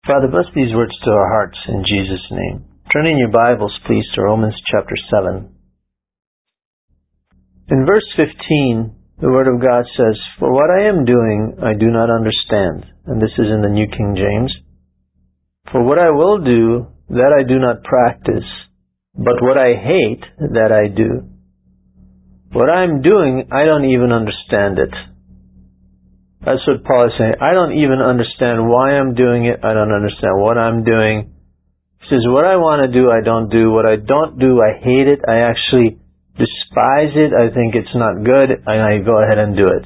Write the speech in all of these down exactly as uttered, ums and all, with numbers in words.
Father, bless these words to our hearts in Jesus' name. Turn in your Bibles, please, to Romans chapter seven. In verse fifteen, the Word of God says, "For what I am doing, I do not understand." And this is in the New King James. "For what I will do, that I do not practice, but what I hate, that I do. What I am doing, I don't even understand it." That's what Paul is saying. I don't even understand why I'm doing it. I don't understand what I'm doing. He says, what I want to do, I don't do. What I don't do, I hate it. I actually despise it. I think it's not good, and I go ahead and do it.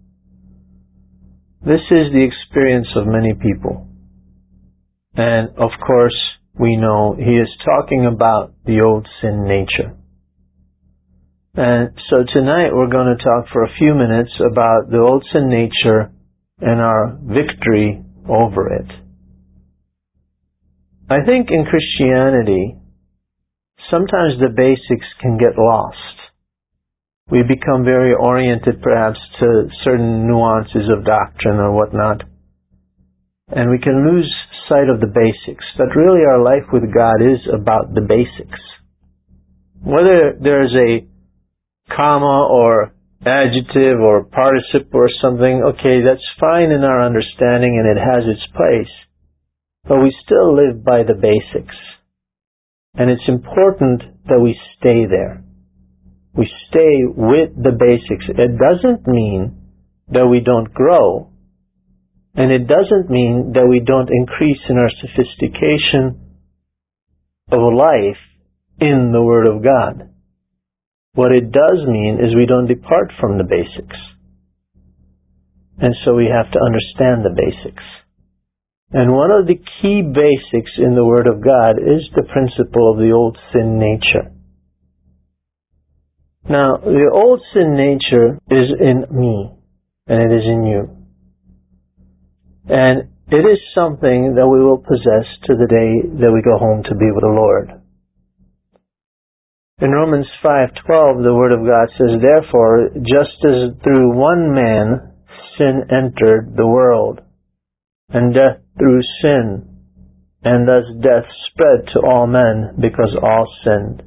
This is the experience of many people. And, of course, we know he is talking about the old sin nature. And so tonight we're going to talk for a few minutes about the old sin nature and our victory over it. I think in Christianity, sometimes the basics can get lost. We become very oriented perhaps to certain nuances of doctrine or whatnot, and we can lose sight of the basics. But really our life with God is about the basics. Whether there's a comma or adjective or participle or something, okay, that's fine in our understanding and it has its place. But we still live by the basics. And it's important that we stay there. We stay with the basics. It doesn't mean that we don't grow. And it doesn't mean that we don't increase in our sophistication of life in the Word of God. What it does mean is we don't depart from the basics. And so we have to understand the basics. And one of the key basics in the Word of God is the principle of the old sin nature. Now, the old sin nature is in me, and it is in you. And it is something that we will possess to the day that we go home to be with the Lord. In Romans five twelve, the Word of God says, "Therefore, just as through one man sin entered the world, and death through sin, and thus death spread to all men because all sinned."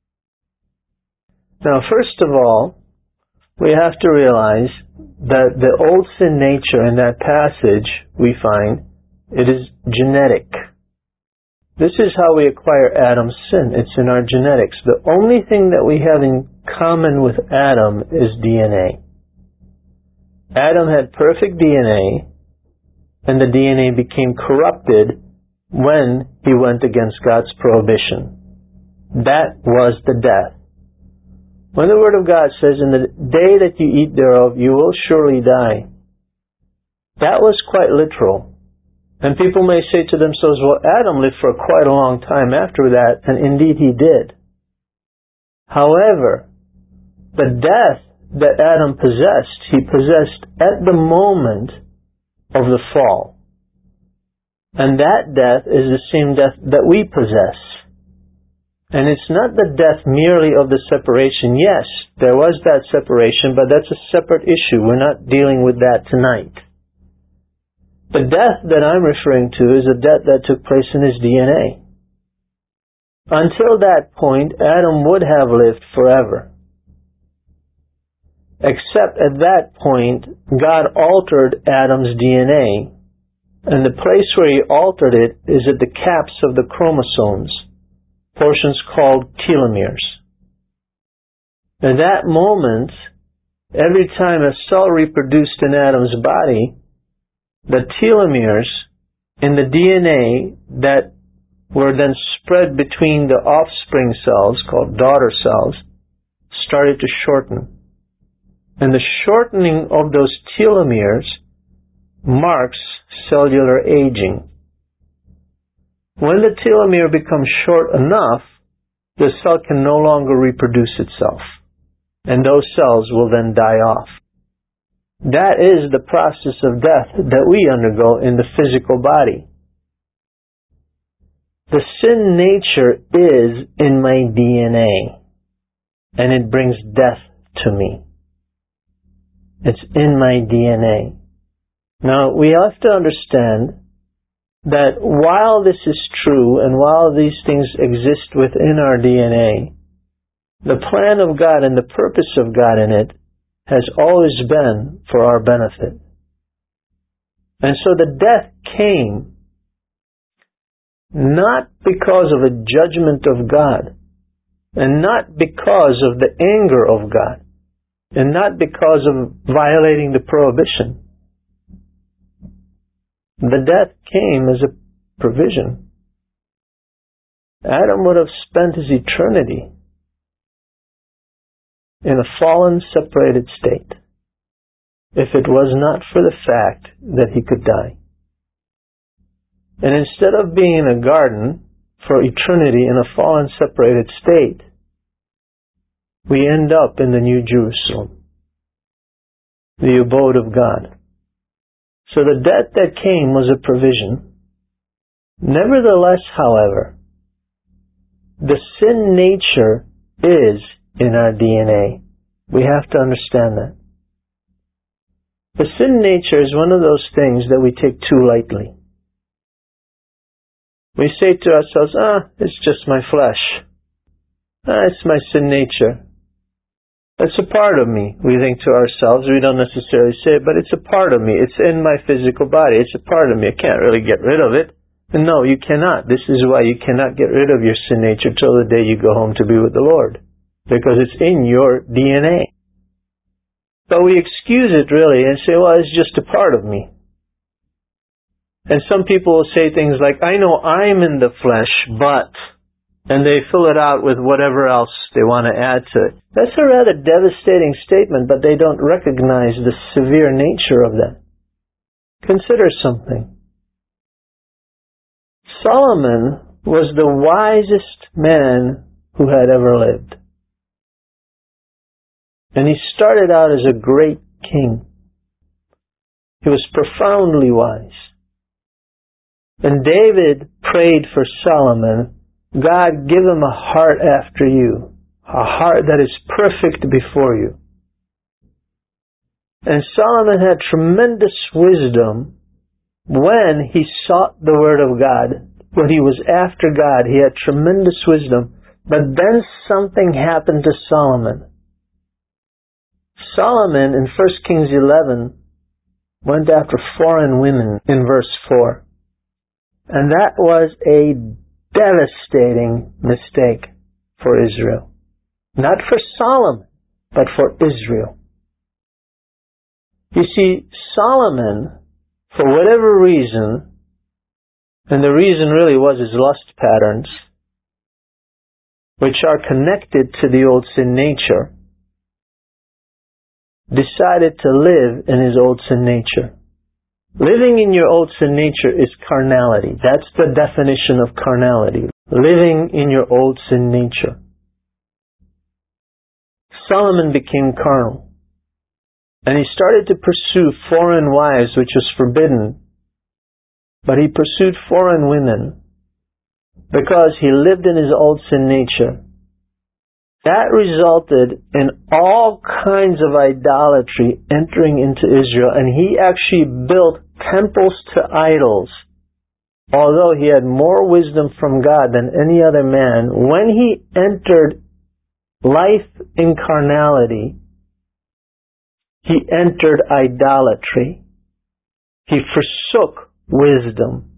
Now, first of all, we have to realize that the old sin nature in that passage, we find, it is genetic. This is how we acquire Adam's sin. It's in our genetics. The only thing that we have in common with Adam is D N A. Adam had perfect D N A, and the D N A became corrupted when he went against God's prohibition. That was the death. When the Word of God says, "In the day that you eat thereof, you will surely die," that was quite literal. And people may say to themselves, well, Adam lived for quite a long time after that, and indeed he did. However, the death that Adam possessed, he possessed at the moment of the fall. And that death is the same death that we possess. And it's not the death merely of the separation. Yes, there was that separation, but that's a separate issue. We're not dealing with that tonight. The death that I'm referring to is a death that took place in his D N A. Until that point, Adam would have lived forever. Except at that point, God altered Adam's D N A, and the place where he altered it is at the caps of the chromosomes, portions called telomeres. At that moment, every time a cell reproduced in Adam's body, the telomeres in the D N A that were then spread between the offspring cells, called daughter cells, started to shorten. And the shortening of those telomeres marks cellular aging. When the telomere becomes short enough, the cell can no longer reproduce itself, and those cells will then die off. That is the process of death that we undergo in the physical body. The sin nature is in my D N A, and it brings death to me. It's in my D N A. Now, we have to understand that while this is true and while these things exist within our D N A, the plan of God and the purpose of God in it has always been for our benefit. And so the death came not because of a judgment of God, and not because of the anger of God, and not because of violating the prohibition. The death came as a provision. Adam would have spent his eternity in a fallen, separated state if it was not for the fact that he could die. And instead of being in a garden for eternity in a fallen, separated state, we end up in the New Jerusalem, the abode of God. So the death that came was a provision. Nevertheless, however, the sin nature is in our D N A. We have to understand that. The sin nature is one of those things that we take too lightly. We say to ourselves, ah, it's just my flesh. Ah, it's my sin nature. It's a part of me. We think to ourselves, we don't necessarily say it, but it's a part of me. It's in my physical body. It's a part of me. I can't really get rid of it. And no, you cannot. This is why you cannot get rid of your sin nature till the day you go home to be with the Lord. Because it's in your D N A. But we excuse it really and say, well, it's just a part of me. And some people will say things like, I know I'm in the flesh, but... and they fill it out with whatever else they want to add to it. That's a rather devastating statement, but they don't recognize the severe nature of that. Consider something. Solomon was the wisest man who had ever lived. And he started out as a great king. He was profoundly wise. And David prayed for Solomon, God, give him a heart after you, a heart that is perfect before you. And Solomon had tremendous wisdom when he sought the Word of God. When he was after God, he had tremendous wisdom. But then something happened to Solomon. Solomon, in First Kings eleven, went after foreign women in verse four. And that was a devastating mistake for Israel. Not for Solomon, but for Israel. You see, Solomon, for whatever reason, and the reason really was his lust patterns, which are connected to the old sin nature, decided to live in his old sin nature. Living in your old sin nature is carnality. That's the definition of carnality. Living in your old sin nature. Solomon became carnal. And he started to pursue foreign wives, which was forbidden. But he pursued foreign women because he lived in his old sin nature. That resulted in all kinds of idolatry entering into Israel, and he actually built temples to idols. Although he had more wisdom from God than any other man, when he entered life in carnality, he entered idolatry. He forsook wisdom.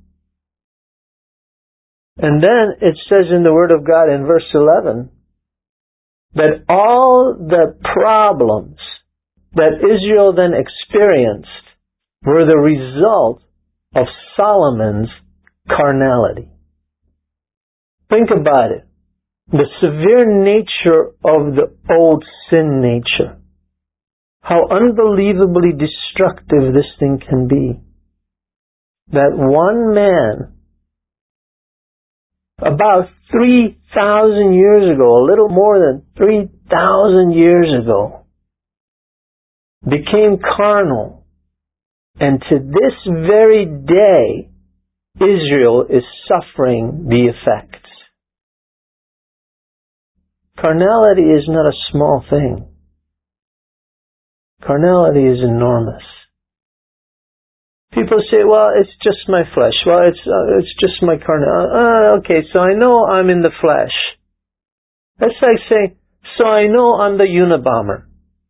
And then it says in the Word of God in verse eleven, that all the problems that Israel then experienced were the result of Solomon's carnality. Think about it. The severe nature of the old sin nature. How unbelievably destructive this thing can be. That one man, about three thousand years ago, a little more than three thousand years ago, became carnal. And to this very day, Israel is suffering the effects. Carnality is not a small thing. Carnality is enormous. People say, well, it's just my flesh. Well, it's uh, it's just my carnal. Uh, okay, so I know I'm in the flesh. That's like saying, so I know I'm the Unabomber.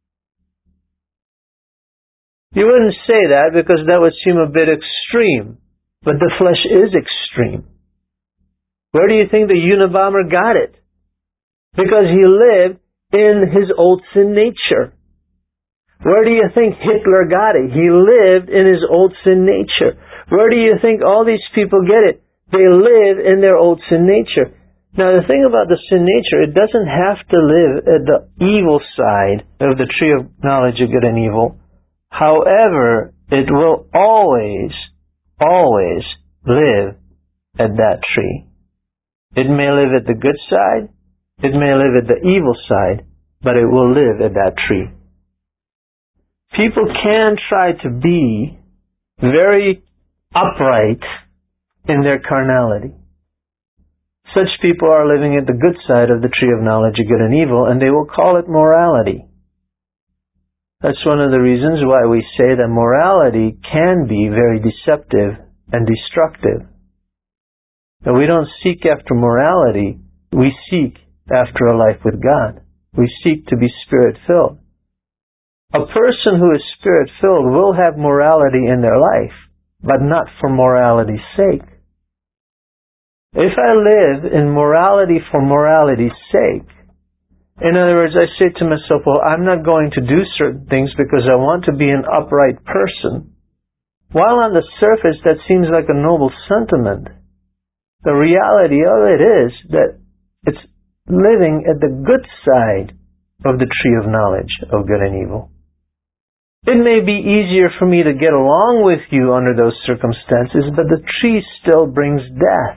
You wouldn't say that because that would seem a bit extreme. But the flesh is extreme. Where do you think the Unabomber got it? Because he lived in his old sin nature. Where do you think Hitler got it? He lived in his old sin nature. Where do you think all these people get it? They live in their old sin nature. Now the thing about the sin nature, it doesn't have to live at the evil side of the tree of knowledge of good and evil. However, it will always, always live at that tree. It may live at the good side, it may live at the evil side, but it will live at that tree. People can try to be very upright in their carnality. Such people are living at the good side of the tree of knowledge of good and evil, and they will call it morality. That's one of the reasons why we say that morality can be very deceptive and destructive. That we don't seek after morality, we seek after a life with God. We seek to be Spirit-filled. A person who is Spirit-filled will have morality in their life, but not for morality's sake. If I live in morality for morality's sake, in other words, I say to myself, well, I'm not going to do certain things because I want to be an upright person, while on the surface that seems like a noble sentiment, the reality of it is that it's living at the good side of the tree of knowledge of good and evil. It may be easier for me to get along with you under those circumstances, but the tree still brings death.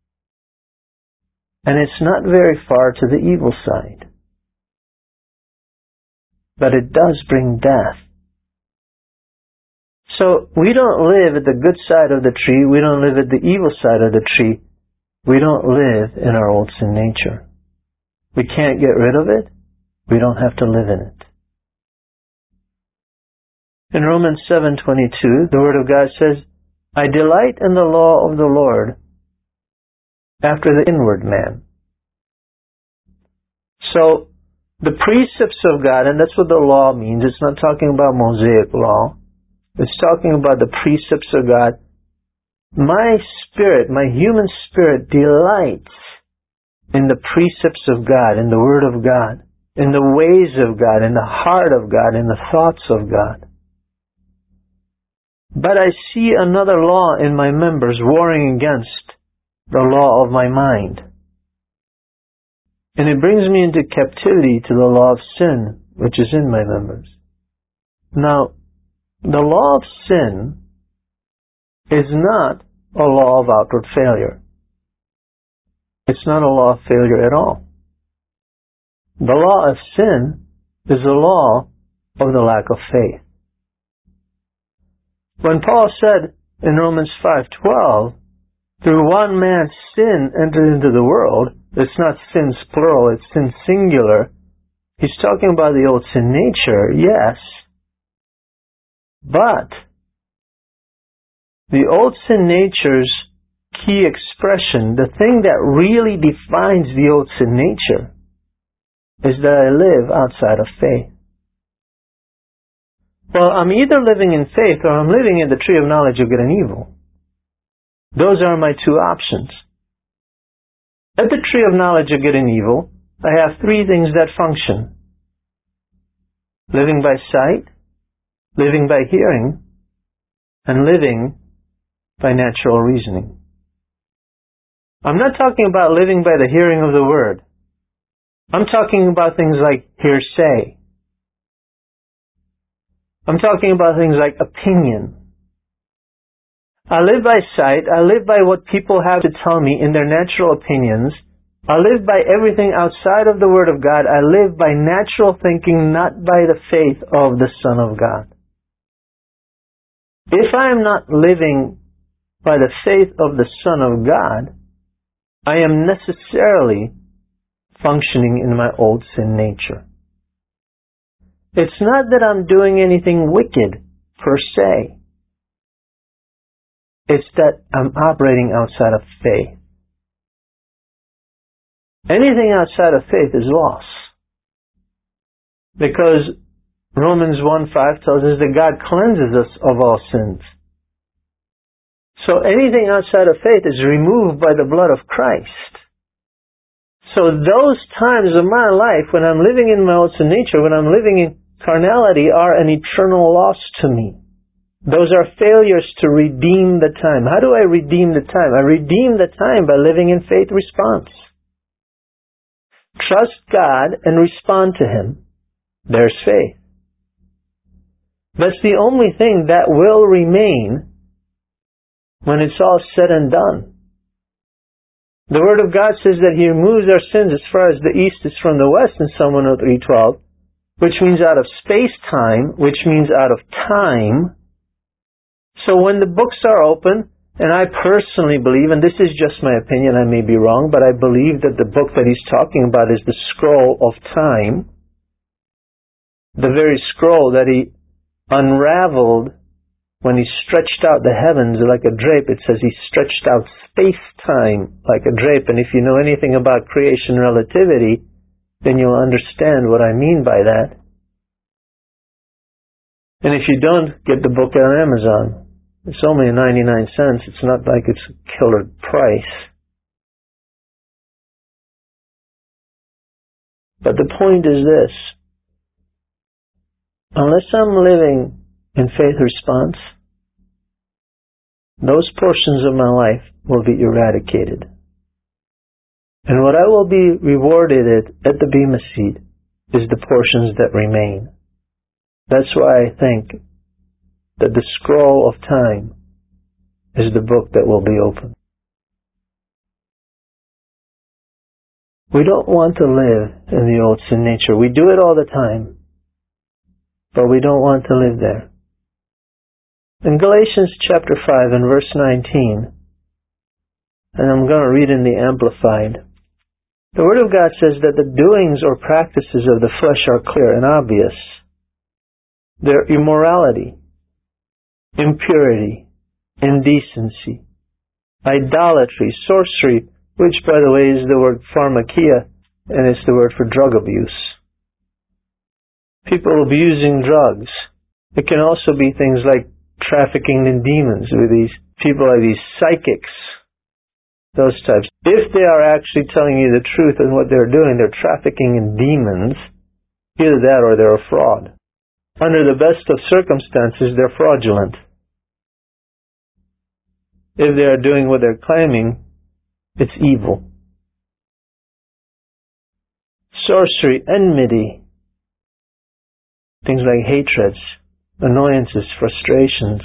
And it's not very far to the evil side. But it does bring death. So we don't live at the good side of the tree, we don't live at the evil side of the tree. We don't live in our old sin nature. We can't get rid of it, we don't have to live in it. In Romans seven twenty-two, the Word of God says, I delight in the law of the Lord after the inward man. So, the precepts of God, and that's what the law means, it's not talking about Mosaic law, it's talking about the precepts of God. My spirit, my human spirit delights in the precepts of God, in the Word of God, in the ways of God, in the heart of God, in the thoughts of God. But I see another law in my members warring against the law of my mind. And it brings me into captivity to the law of sin, which is in my members. Now, the law of sin is not a law of outward failure. It's not a law of failure at all. The law of sin is the law of the lack of faith. When Paul said in Romans five twelve, through one man sin entered into the world, it's not sins plural, it's sin singular. He's talking about the old sin nature, yes. But the old sin nature's key expression, the thing that really defines the old sin nature, is that I live outside of faith. Well, I'm either living in faith or I'm living in the tree of knowledge of good and evil. Those are my two options. At the tree of knowledge of good and evil, I have three things that function. Living by sight, living by hearing, and living by natural reasoning. I'm not talking about living by the hearing of the word. I'm talking about things like hearsay. I'm talking about things like opinion. I live by sight. I live by what people have to tell me in their natural opinions. I live by everything outside of the Word of God. I live by natural thinking, not by the faith of the Son of God. If I am not living by the faith of the Son of God, I am necessarily functioning in my old sin nature. It's not that I'm doing anything wicked, per se. It's that I'm operating outside of faith. Anything outside of faith is loss. Because Romans one five tells us that God cleanses us of all sins. So anything outside of faith is removed by the blood of Christ. So those times of my life when I'm living in my old sin nature, when I'm living in carnality, are an eternal loss to me. Those are failures to redeem the time. How do I redeem the time? I redeem the time by living in faith response. Trust God and respond to Him. There's faith. That's the only thing that will remain when it's all said and done. The Word of God says that He removes our sins as far as the east is from the west in Psalm one oh three twelve, which means out of space-time, which means out of time. So when the books are open, and I personally believe, and this is just my opinion, I may be wrong, but I believe that the book that He's talking about is the scroll of time, the very scroll that He unraveled when He stretched out the heavens like a drape. It says He stretched out space-time like a drape. And if you know anything about creation relativity, then you'll understand what I mean by that. And if you don't, get the book on Amazon. It's only ninety-nine cents. It's not like it's a killer price. But the point is this. Unless I'm living in faith response, those portions of my life will be eradicated. And what I will be rewarded at, at the Bema Seat is the portions that remain. That's why I think that the scroll of time is the book that will be opened. We don't want to live in the old sin nature. We do it all the time. But we don't want to live there. In Galatians chapter five and verse nineteen, and I'm going to read in the Amplified, the Word of God says that the doings or practices of the flesh are clear and obvious. They're immorality, impurity, indecency, idolatry, sorcery, which by the way is the word pharmakia, and it's the word for drug abuse. People abusing drugs. It can also be things like trafficking in demons with these people like these psychics, those types. If they are actually telling you the truth and what they're doing, they're trafficking in demons, either that or they're a fraud. Under the best of circumstances, they're fraudulent. If they are doing what they're claiming, it's evil. Sorcery, enmity, things like hatreds, annoyances, frustrations,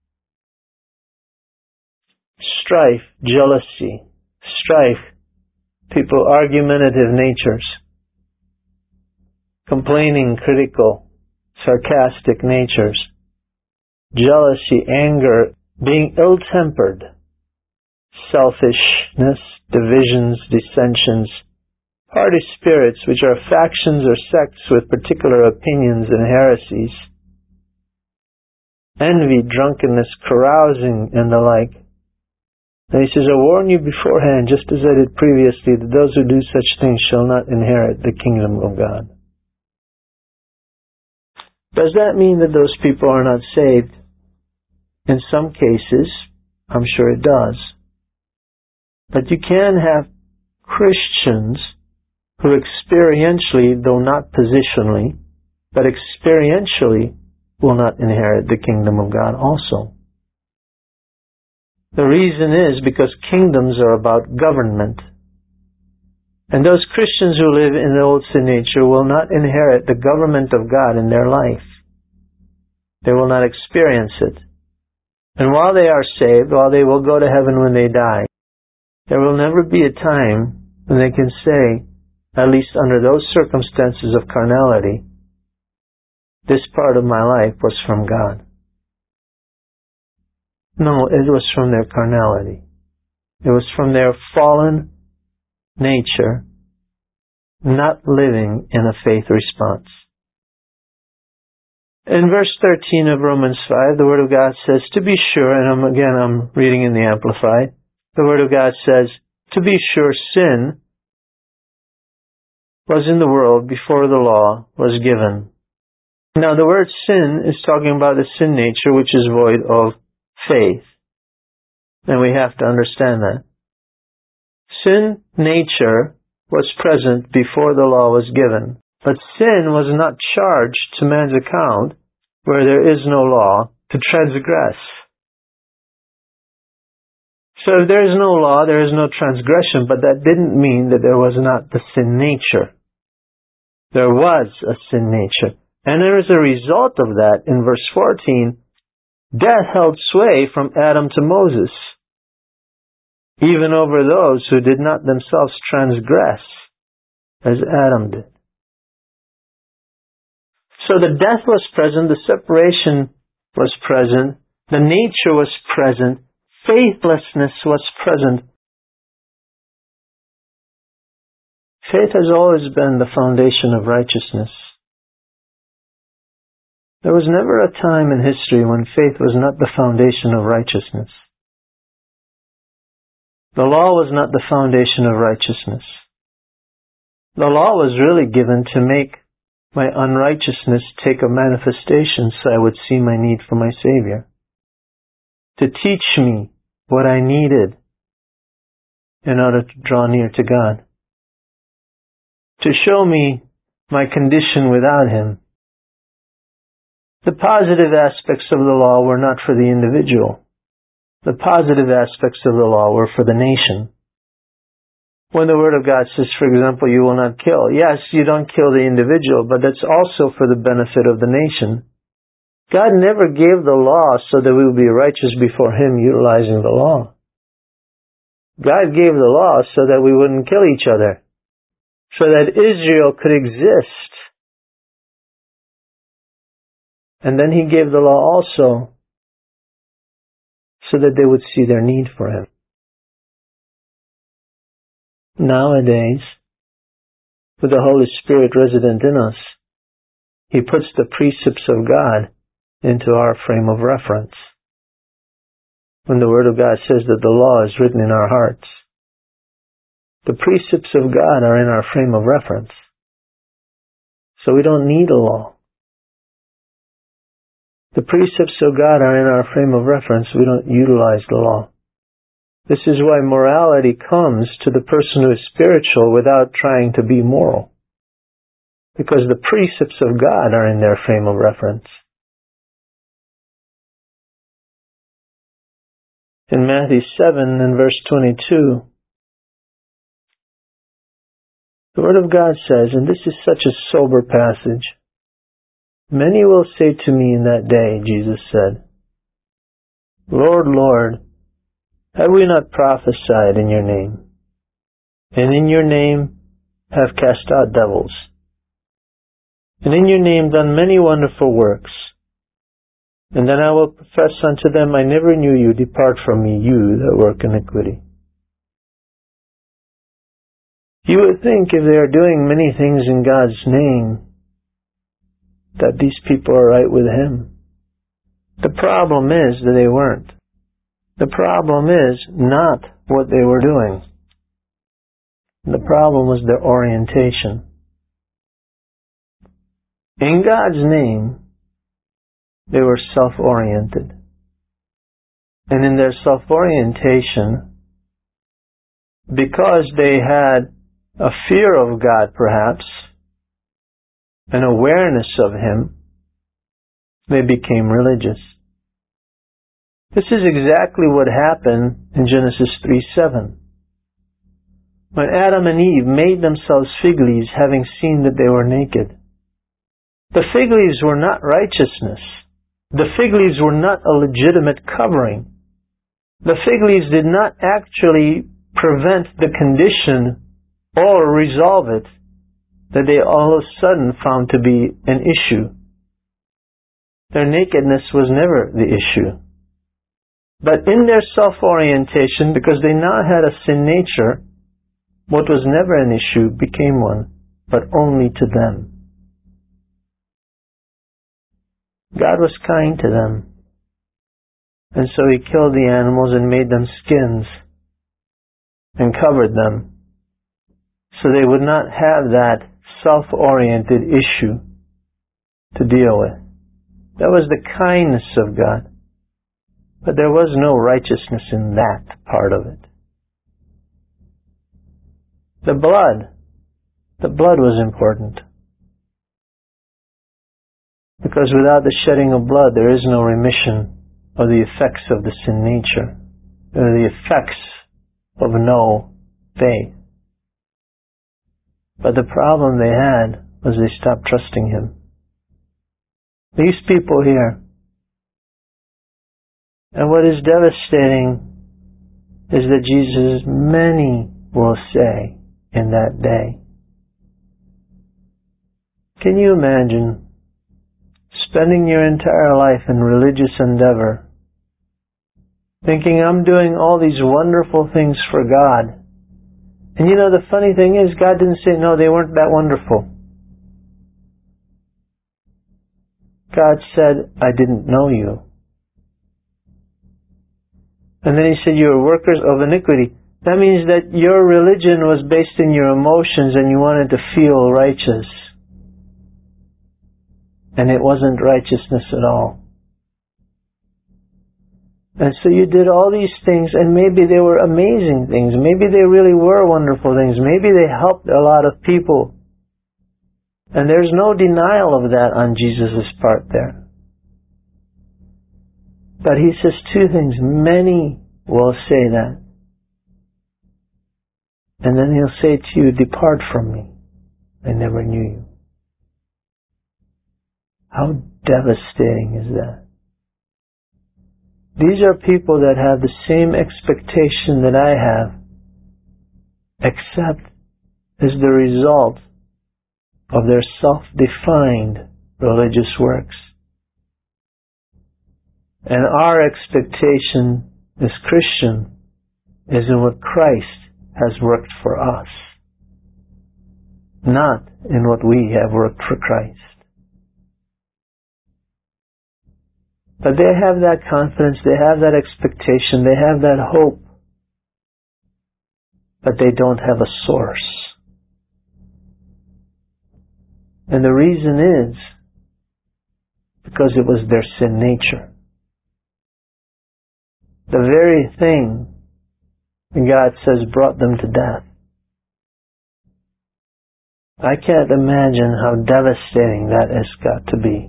strife, jealousy, strife, people, argumentative natures, complaining, critical, sarcastic natures, jealousy, anger, being ill-tempered, selfishness, divisions, dissensions, party spirits, which are factions or sects with particular opinions and heresies, envy, drunkenness, carousing, and the like. And he says, I warn you beforehand, just as I did previously, that those who do such things shall not inherit the kingdom of God. Does that mean that those people are not saved? In some cases, I'm sure it does. But you can have Christians who experientially, though not positionally, but experientially will not inherit the kingdom of God also. The reason is because kingdoms are about government. And those Christians who live in the old sin nature will not inherit the government of God in their life. They will not experience it. And while they are saved, while they will go to heaven when they die, there will never be a time when they can say, at least under those circumstances of carnality, this part of my life was from God. No, it was from their carnality. It was from their fallen nature, not living in a faith response. In verse thirteen of Romans five, the Word of God says, to be sure, and I'm, again I'm reading in the Amplified, the Word of God says, to be sure sin was in the world before the law was given. Now the word sin is talking about the sin nature which is void of faith. And we have to understand that. Sin nature was present before the law was given. But sin was not charged to man's account where there is no law to transgress. So if there is no law, there is no transgression, but that didn't mean that there was not the sin nature. There was a sin nature. And there is a result of that in verse fourteen. Death held sway from Adam to Moses, even over those who did not themselves transgress, as Adam did. So the death was present, the separation was present, the nature was present, faithlessness was present. Faith has always been the foundation of righteousness. There was never a time in history when faith was not the foundation of righteousness. The law was not the foundation of righteousness. The law was really given to make my unrighteousness take a manifestation so I would see my need for my Savior. To teach me what I needed in order to draw near to God. To show me my condition without Him. The positive aspects of the law were not for the individual. The positive aspects of the law were for the nation. When the Word of God says, for example, you will not kill. Yes, you don't kill the individual, but that's also for the benefit of the nation. God never gave the law so that we would be righteous before Him utilizing the law. God gave the law so that we wouldn't kill each other, so that Israel could exist. And then He gave the law also so that they would see their need for Him. Nowadays, with the Holy Spirit resident in us, He puts the precepts of God into our frame of reference. When the Word of God says that the law is written in our hearts, the precepts of God are in our frame of reference. So we don't need a law. The precepts of God are in our frame of reference. We don't utilize the law. This is why morality comes to the person who is spiritual without trying to be moral. Because the precepts of God are in their frame of reference. In Matthew seven and verse twenty-two, the Word of God says, and this is such a sober passage, many will say to me in that day, Jesus said, Lord, Lord, have we not prophesied in your name? And in your name have cast out devils? And in your name done many wonderful works? And then I will profess unto them, I never knew you, depart from me, you that work iniquity. You would think if they are doing many things in God's name, that these people are right with Him. The problem is that they weren't. The problem is not what they were doing. The problem was their orientation. In God's name, they were self-oriented. And in their self-orientation, because they had a fear of God perhaps, an awareness of Him, they became religious. This is exactly what happened in Genesis three seven. When Adam and Eve made themselves fig leaves, having seen that they were naked. The fig leaves were not righteousness. The fig leaves were not a legitimate covering. The fig leaves did not actually prevent the condition or resolve it that they all of a sudden found to be an issue. Their nakedness was never the issue. But in their self-orientation, because they now had a sin nature, what was never an issue became one, but only to them. God was kind to them. And so He killed the animals and made them skins and covered them so they would not have that self-oriented issue to deal with. That was the kindness of God. But there was no righteousness in that part of it. The blood. The blood was important. Because without the shedding of blood, there is no remission of the effects of the sin nature. There are the effects of no faith. But the problem they had was they stopped trusting Him. These people here. And what is devastating is that Jesus, many will say in that day. Can you imagine spending your entire life in religious endeavor, thinking I'm doing all these wonderful things for God? And you know, the funny thing is, God didn't say, no, they weren't that wonderful. God said, I didn't know you. And then He said, you are workers of iniquity. That means that your religion was based in your emotions and you wanted to feel righteous. And it wasn't righteousness at all. And so you did all these things, and maybe they were amazing things. Maybe they really were wonderful things. Maybe they helped a lot of people. And there's no denial of that on Jesus' part there. But He says two things. Many will say that. And then He'll say to you, depart from me. I never knew you. How devastating is that? These are people that have the same expectation that I have, except as the result of their self-defined religious works. And our expectation as Christian is in what Christ has worked for us, not in what we have worked for Christ. But they have that confidence, they have that expectation, they have that hope, but they don't have a source. And the reason is because it was their sin nature. The very thing God says brought them to death. I can't imagine how devastating that has got to be.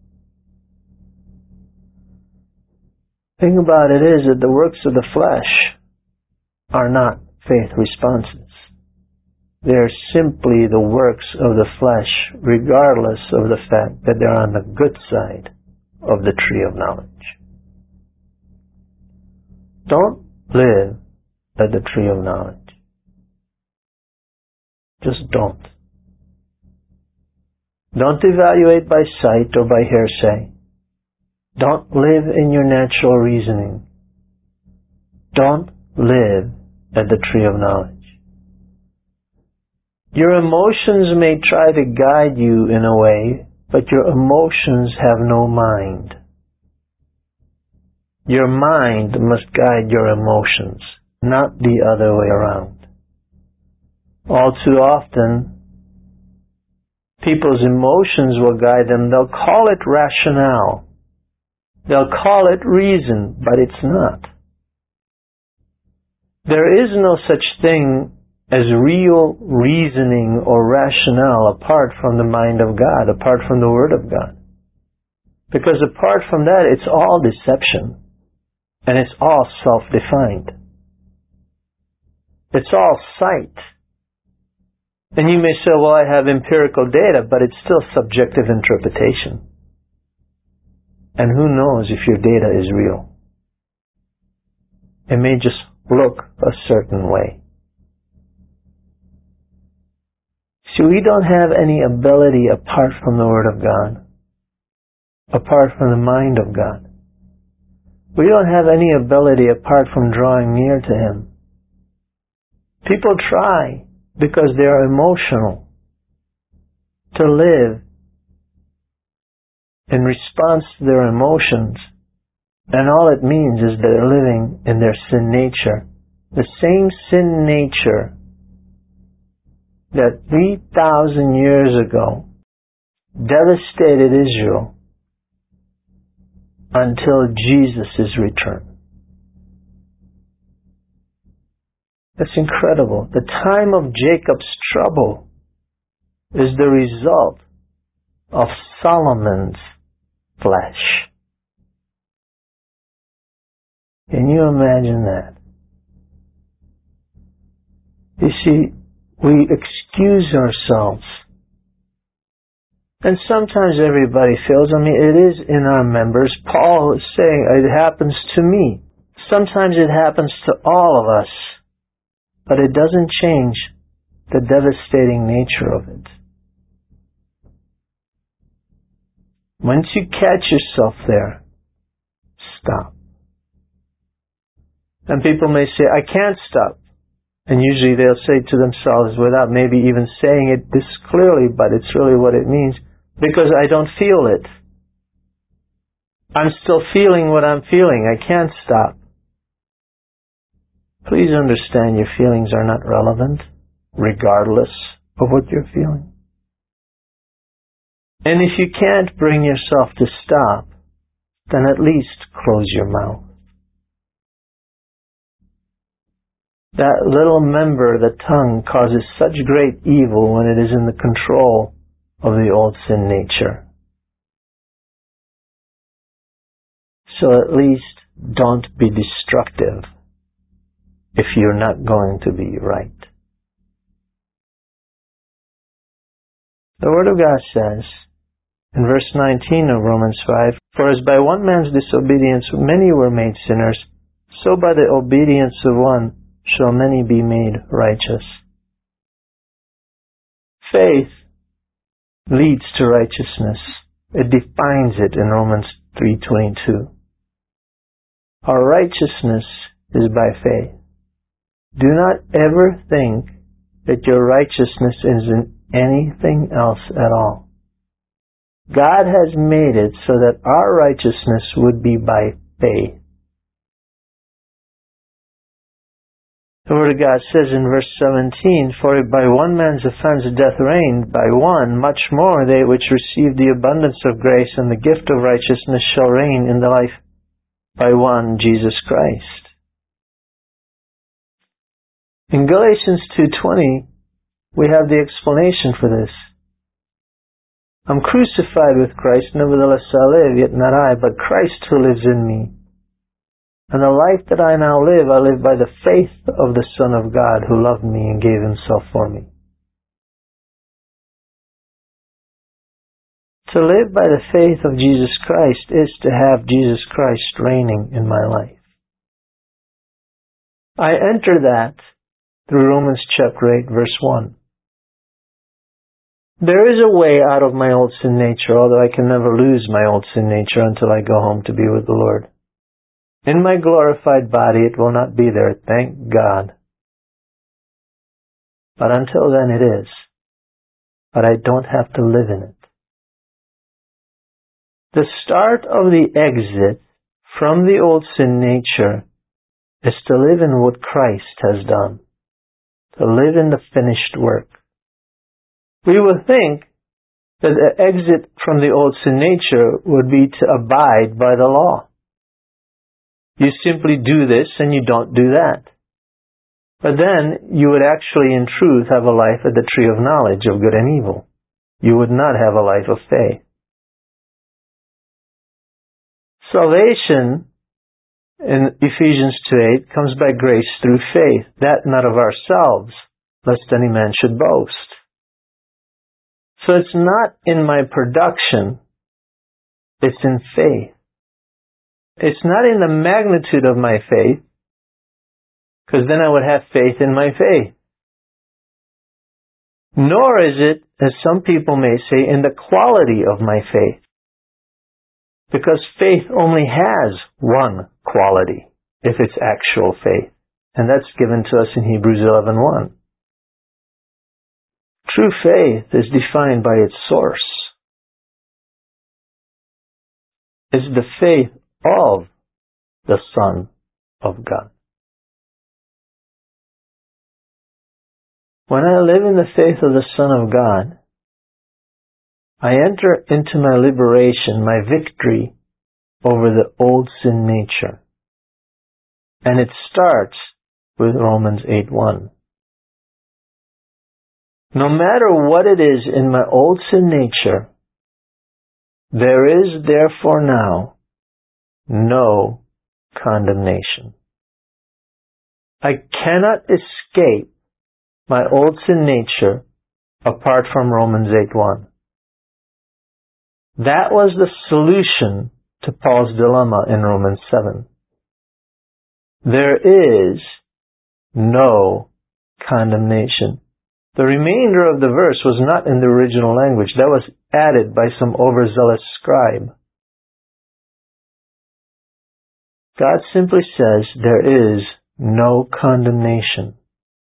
The thing about it is that the works of the flesh are not faith responses. They are simply the works of the flesh, regardless of the fact that they're on the good side of the tree of knowledge. Don't live at the tree of knowledge. Just don't. Don't evaluate by sight or by hearsay. Don't live in your natural reasoning. Don't live at the tree of knowledge. Your emotions may try to guide you in a way, but your emotions have no mind. Your mind must guide your emotions, not the other way around. All too often, people's emotions will guide them. They'll call it rationale. They'll call it reason, but it's not. There is no such thing as real reasoning or rationale apart from the mind of God, apart from the Word of God. Because apart from that, it's all deception. And it's all self-defined. It's all sight. And you may say, well, I have empirical data, but it's still subjective interpretation. And who knows if your data is real? It may just look a certain way. See, we don't have any ability apart from the Word of God, apart from the mind of God. We don't have any ability apart from drawing near to Him. People try, because they are emotional, to live in response to their emotions, and all it means is they're living in their sin nature. The same sin nature that three thousand years ago devastated Israel until Jesus' return. That's incredible. The time of Jacob's trouble is the result of Solomon's flesh. Can you imagine that? You see, we excuse ourselves. And sometimes everybody feels, I mean, it is in our members. Paul is saying it happens to me. Sometimes it happens to all of us. But it doesn't change the devastating nature of it. Once you catch yourself there, stop. And people may say, I can't stop. And usually they'll say to themselves, without maybe even saying it this clearly, but it's really what it means, because I don't feel it. I'm still feeling what I'm feeling. I can't stop. Please understand your feelings are not relevant, regardless of what you're feeling. And if you can't bring yourself to stop, then at least close your mouth. That little member, the tongue, causes such great evil when it is in the control of the old sin nature. So at least don't be destructive if you're not going to be right. The Word of God says, in verse nineteen of Romans five, for as by one man's disobedience many were made sinners, so by the obedience of one shall many be made righteous. Faith leads to righteousness. It defines it in Romans three twenty-two. Our righteousness is by faith. Do not ever think that your righteousness is in anything else at all. God has made it so that our righteousness would be by faith. The Word of God says in verse seventeen, for if by one man's offense death reigned, by one much more they which receive the abundance of grace and the gift of righteousness shall reign in the life by one, Jesus Christ. In Galatians two twenty, we have the explanation for this. I'm crucified with Christ, nevertheless I live, yet not I, but Christ who lives in me. And the life that I now live, I live by the faith of the Son of God who loved me and gave himself for me. To live by the faith of Jesus Christ is to have Jesus Christ reigning in my life. I enter that through Romans chapter eight, verse one. There is a way out of my old sin nature, although I can never lose my old sin nature until I go home to be with the Lord. In my glorified body, it will not be there, thank God. But until then it is. But I don't have to live in it. The start of the exit from the old sin nature is to live in what Christ has done. To live in the finished work. We would think that the exit from the old sin nature would be to abide by the law. You simply do this and you don't do that. But then you would actually in truth have a life at the tree of knowledge of good and evil. You would not have a life of faith. Salvation in Ephesians two eight comes by grace through faith, that not of ourselves, lest any man should boast. So it's not in my production, it's in faith. It's not in the magnitude of my faith, because then I would have faith in my faith. Nor is it, as some people may say, in the quality of my faith. Because faith only has one quality, if it's actual faith. And that's given to us in Hebrews eleven one. True faith is defined by its source. is the faith of the Son of God. When I live in the faith of the Son of God, I enter into my liberation, my victory over the old sin nature. And it starts with Romans eight one. No matter what it is in my old sin nature, there is therefore now no condemnation. I cannot escape my old sin nature apart from Romans eight one. That was the solution to Paul's dilemma in Romans seven. There is no condemnation. The remainder of the verse was not in the original language. That was added by some overzealous scribe. God simply says there is no condemnation.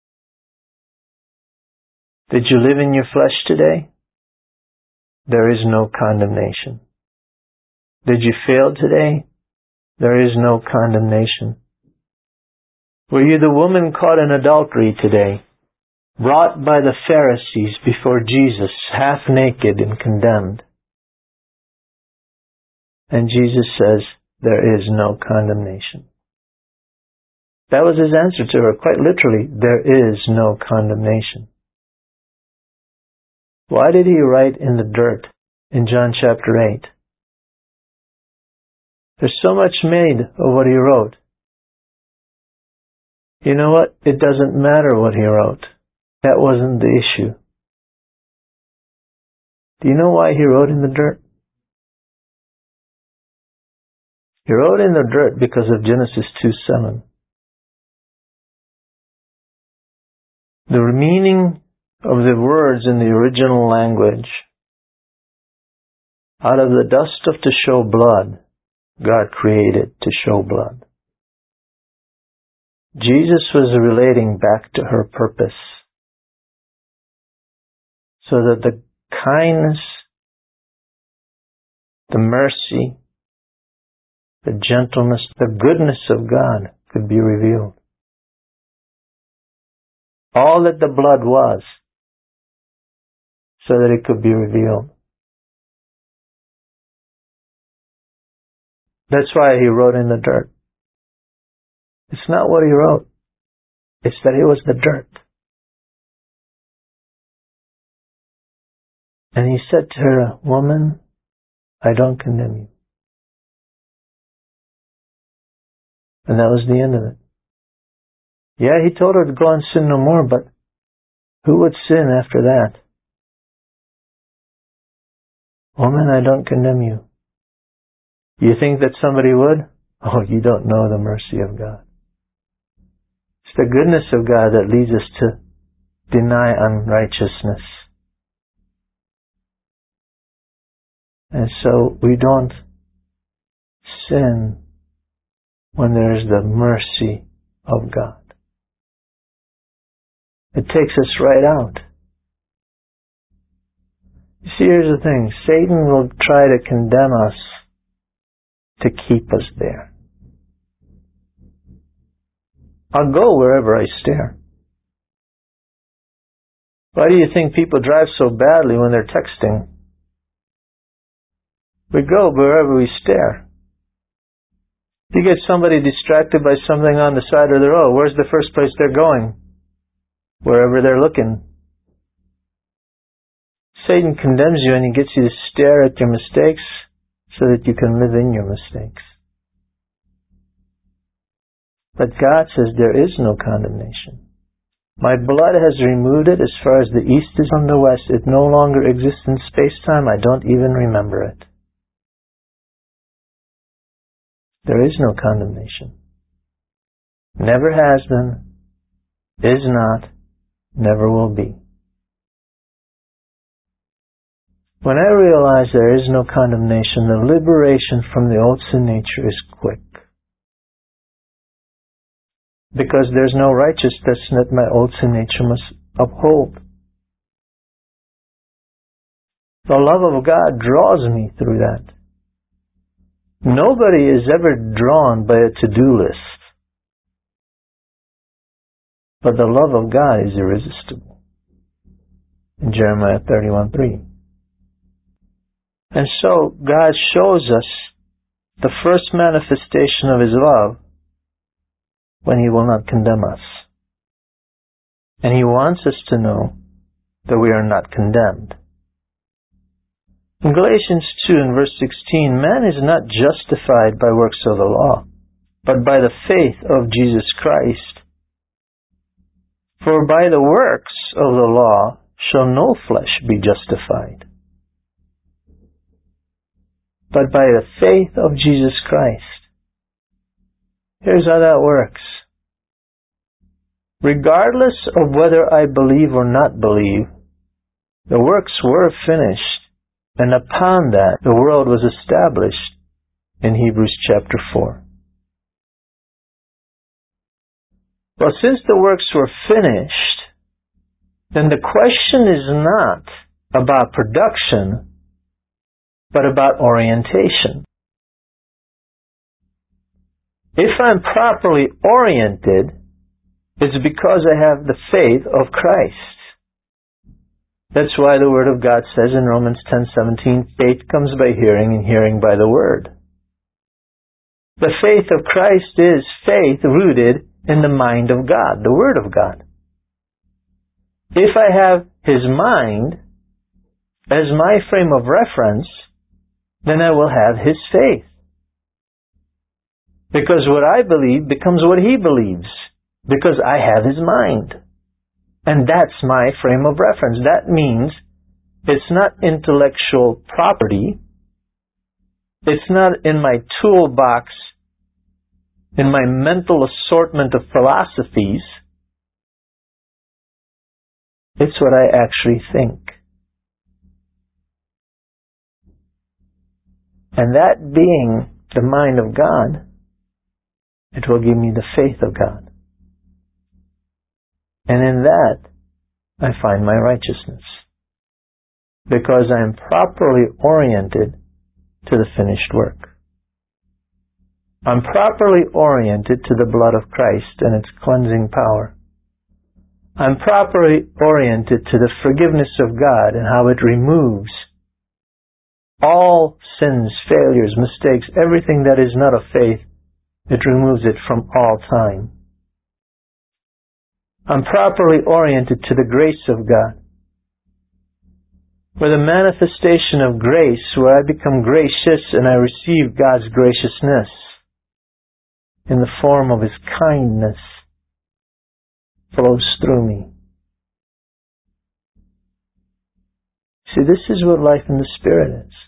Did you live in your flesh today? There is no condemnation. Did you fail today? There is no condemnation. Were you the woman caught in adultery today, brought by the Pharisees before Jesus, half naked and condemned? And Jesus says, there is no condemnation. That was his answer to her, quite literally, there is no condemnation. Why did he write in the dirt in John chapter eight? There's so much made of what he wrote. You know what? It doesn't matter what he wrote. That wasn't the issue. Do you know why he wrote in the dirt? He wrote in the dirt because of Genesis two seven. The meaning of the words in the original language, out of the dust of to show blood, God created to show blood. Jesus was relating back to her purpose, so that the kindness, the mercy, the gentleness, the goodness of God could be revealed. All that the blood was, so that it could be revealed. That's why he wrote in the dirt. It's not what he wrote. It's that it was the dirt. And he said to her, woman, I don't condemn you. And that was the end of it. Yeah, he told her to go and sin no more, but who would sin after that? Woman, I don't condemn you. You think that somebody would? Oh, you don't know the mercy of God. It's the goodness of God that leads us to deny unrighteousness. And so we don't sin when there is the mercy of God. It takes us right out. You see, here's the thing. Satan will try to condemn us to keep us there. I'll go wherever I stare. Why do you think people drive so badly when they're texting? We go wherever we stare. You get somebody distracted by something on the side of the road. Where's the first place they're going? Wherever they're looking. Satan condemns you and he gets you to stare at your mistakes so that you can live in your mistakes. But God says there is no condemnation. My blood has removed it as far as the east is from the west. It no longer exists in space-time. I don't even remember it. There is no condemnation. Never has been, is not, never will be. When I realize there is no condemnation, the liberation from the old sin nature is quick. Because there's no righteousness that my old sin nature must uphold. The love of God draws me through that. Nobody is ever drawn by a to-do list. But the love of God is irresistible. In Jeremiah thirty-one three. And so God shows us the first manifestation of His love when He will not condemn us. And He wants us to know that we are not condemned. In Galatians two and verse sixteen, man is not justified by works of the law, but by the faith of Jesus Christ. For by the works of the law shall no flesh be justified, but by the faith of Jesus Christ. Here's how that works. Regardless of whether I believe or not believe, the works were finished, and upon that the world was established in Hebrews chapter four. Well, since the works were finished, then the question is not about production, but about orientation. If I'm properly oriented, it's because I have the faith of Christ. That's why the Word of God says in Romans ten seventeen, faith comes by hearing and hearing by the Word. The faith of Christ is faith rooted in the mind of God, the Word of God. If I have His mind as my frame of reference, then I will have His faith. Because what I believe becomes what He believes, because I have His mind. And that's my frame of reference. That means it's not intellectual property. It's not in my toolbox, in my mental assortment of philosophies. It's what I actually think. And that being the mind of God, it will give me the faith of God. And in that, I find my righteousness. Because I am properly oriented to the finished work. I'm properly oriented to the blood of Christ and its cleansing power. I'm properly oriented to the forgiveness of God and how it removes all sins, failures, mistakes, everything that is not of faith. It removes it from all time. I'm properly oriented to the grace of God, where the manifestation of grace, where I become gracious and I receive God's graciousness in the form of His kindness, flows through me. See, this is what life in the Spirit is.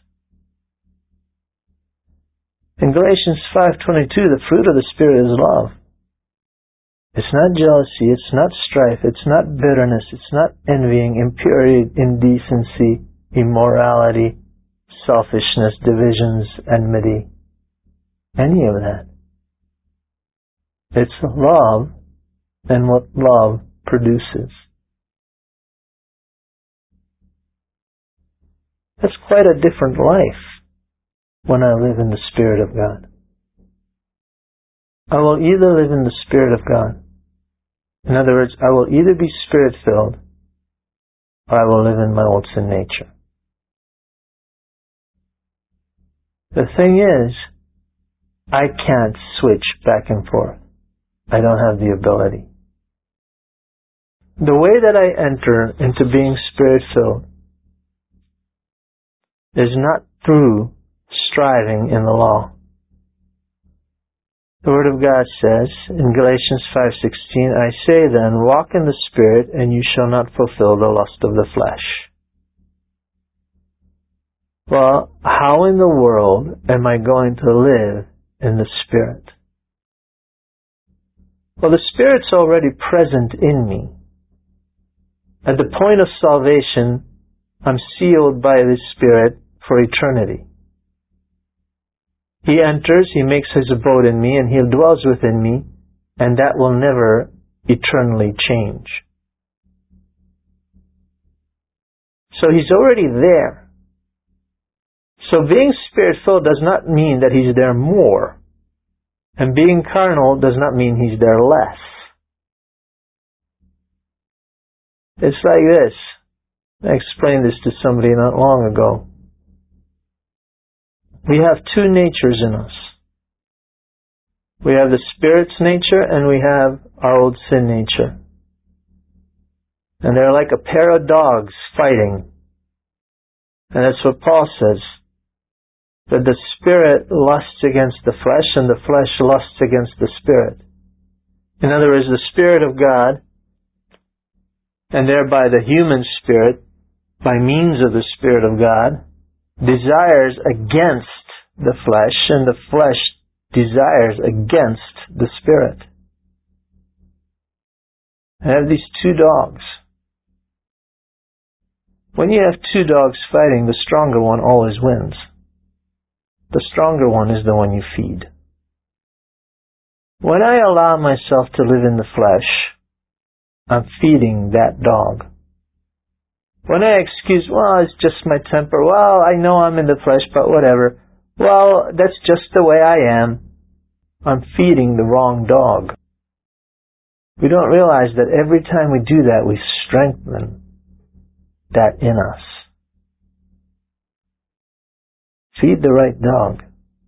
In Galatians five twenty-two, the fruit of the Spirit is love. It's not jealousy, it's not strife, it's not bitterness, it's not envying, impurity, indecency, immorality, selfishness, divisions, enmity, any of that. It's love and what love produces. That's quite a different life when I live in the Spirit of God. I will either live in the Spirit of God. In other words, I will either be Spirit-filled or I will live in my old sin nature. The thing is, I can't switch back and forth. I don't have the ability. The way that I enter into being Spirit-filled is not through striving in the law. The Word of God says in Galatians five sixteen, I say then, walk in the Spirit, and you shall not fulfill the lust of the flesh. Well, how in the world am I going to live in the Spirit? Well, the Spirit's already present in me. At the point of salvation, I'm sealed by the Spirit for eternity. He enters, He makes His abode in me, and He dwells within me, and that will never eternally change. So He's already there. So being Spirit-filled does not mean that He's there more. And being carnal does not mean He's there less. It's like this. I explained this to somebody not long ago. We have two natures in us. We have the Spirit's nature and we have our old sin nature. And they're like a pair of dogs fighting. And that's what Paul says. That the Spirit lusts against the flesh and the flesh lusts against the Spirit. In other words, the Spirit of God, and thereby the human spirit, by means of the Spirit of God, desires against the flesh, and the flesh desires against the Spirit. I have these two dogs. When you have two dogs fighting, the stronger one always wins. The stronger one is the one you feed. When I allow myself to live in the flesh, I'm feeding that dog. When I excuse, well, it's just my temper, well, I know I'm in the flesh, but whatever, well, that's just the way I am, I'm feeding the wrong dog. We don't realize that every time we do that, we strengthen that in us. Feed the right dog.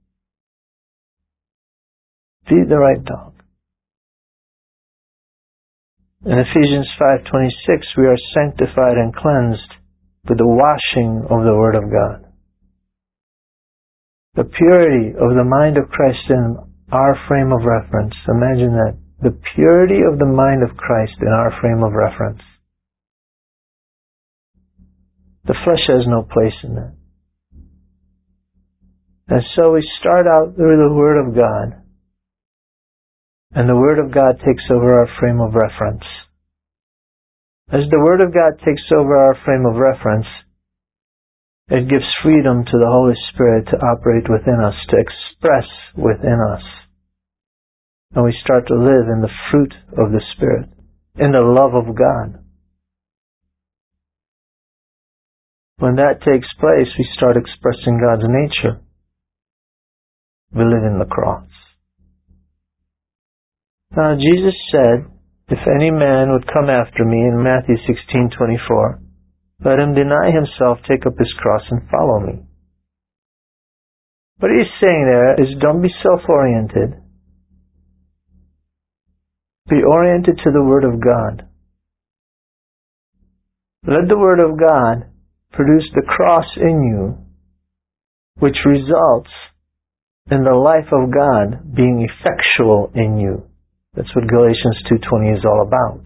Feed the right dog. In Ephesians five twenty-six, we are sanctified and cleansed with the washing of the Word of God. The purity of the mind of Christ in our frame of reference. Imagine that. The purity of the mind of Christ in our frame of reference. The flesh has no place in that. And so we start out through the Word of God. And the Word of God takes over our frame of reference. As the Word of God takes over our frame of reference, it gives freedom to the Holy Spirit to operate within us, to express within us. And we start to live in the fruit of the Spirit, in the love of God. When that takes place, we start expressing God's nature. We live in the cross. Now, Jesus said, if any man would come after me, in Matthew sixteen twenty-four, let him deny himself, take up his cross, and follow me. What he's saying there is, don't be self-oriented. Be oriented to the Word of God. Let the Word of God produce the cross in you, which results in the life of God being effectual in you. That's what Galatians two twenty is all about.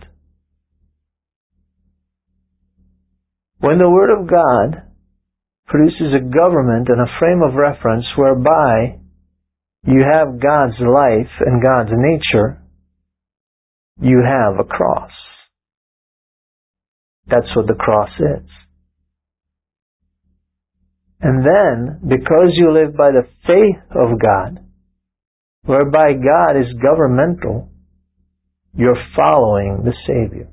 When the Word of God produces a government and a frame of reference whereby you have God's life and God's nature, you have a cross. That's what the cross is. And then, because you live by the faith of God, whereby God is governmental, you're following the Savior.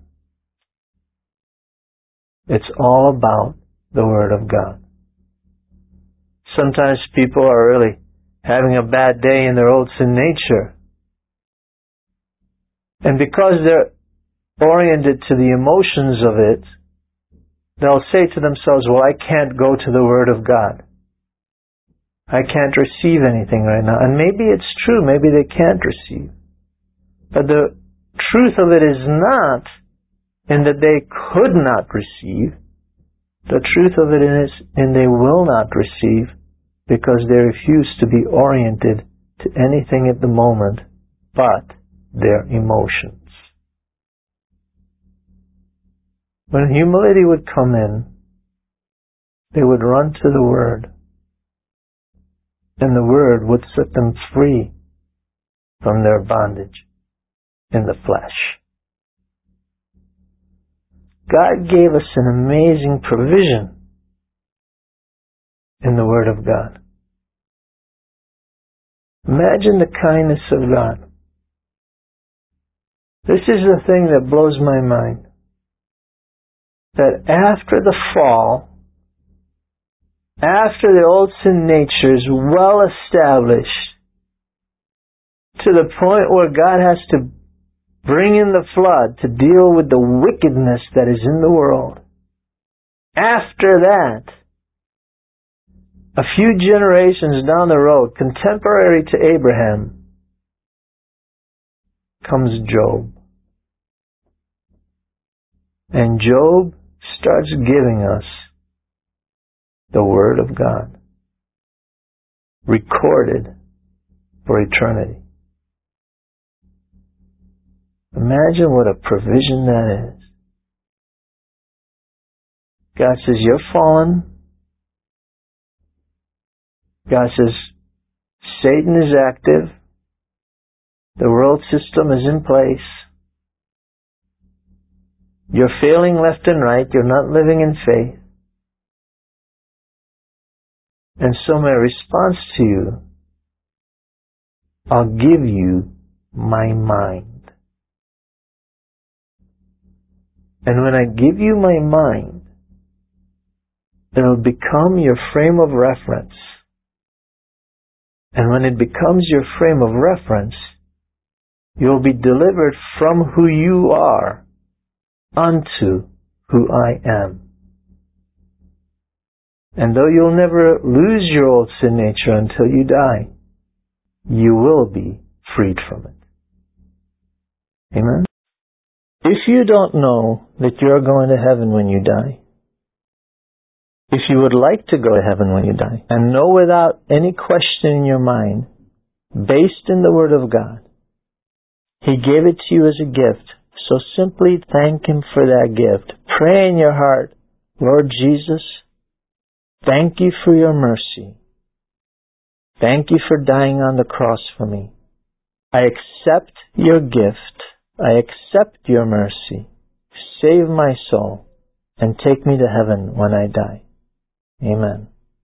It's all about the Word of God. Sometimes people are really having a bad day in their old sin nature. And because they're oriented to the emotions of it, they'll say to themselves, well, I can't go to the Word of God. I can't receive anything right now. And maybe it's true, maybe they can't receive. But the truth of it is not in that they could not receive. The truth of it is in they will not receive because they refuse to be oriented to anything at the moment but their emotions. When humility would come in, they would run to the Word, and the Word would set them free from their bondage in the flesh. God gave us an amazing provision in the Word of God. Imagine the kindness of God. This is the thing that blows my mind. That after the fall, after the old sin nature is well established, to the point where God has to bring in the flood to deal with the wickedness that is in the world. After that, a few generations down the road, contemporary to Abraham, comes Job. And Job starts giving us the Word of God, recorded for eternity. Imagine what a provision that is. God says, you're fallen. God says, Satan is active. The world system is in place. You're failing left and right. You're not living in faith. And so my response to you, I'll give you my mind. And when I give you my mind, it'll become your frame of reference. And when it becomes your frame of reference, you'll be delivered from who you are unto who I am. And though you'll never lose your old sin nature until you die, you will be freed from it. Amen? If you don't know that you're going to heaven when you die, if you would like to go to heaven when you die, and know without any question in your mind, based in the Word of God, He gave it to you as a gift, so simply thank Him for that gift. Pray in your heart, Lord Jesus, thank you for your mercy. Thank you for dying on the cross for me. I accept your gift. I accept your mercy. Save my soul and take me to heaven when I die. Amen.